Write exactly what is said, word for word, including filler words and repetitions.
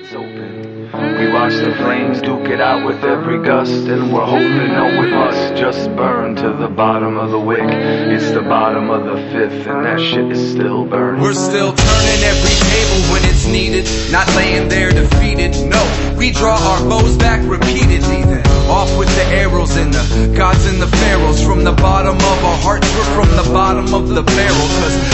eyes open. We watch the flames duke it out with every gust, and we're hoping no we must just burn to the bottom of the wick. It's the bottom of the fifth, and that shit is still burning. We're still turning every table when it's needed, not laying there defeated. No, we draw our bows back repeatedly, then off with the arrows and the gods and the pharaohs. From the bottom of our hearts, we're from the bottom of the barrel, cause